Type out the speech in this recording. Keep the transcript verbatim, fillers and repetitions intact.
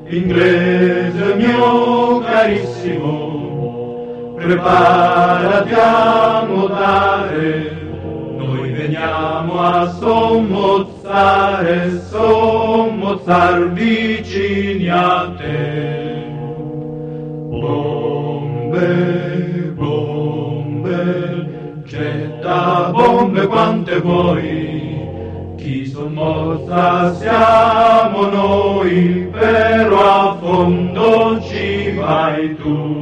Inglese mio carissimo, preparati a nuotare, noi veniamo a sommozzare, sommozzar vicini a te. Bombe, bombe, getta bombe quante vuoi, chi sommozza siamo noi, però a fondo ci vai tu.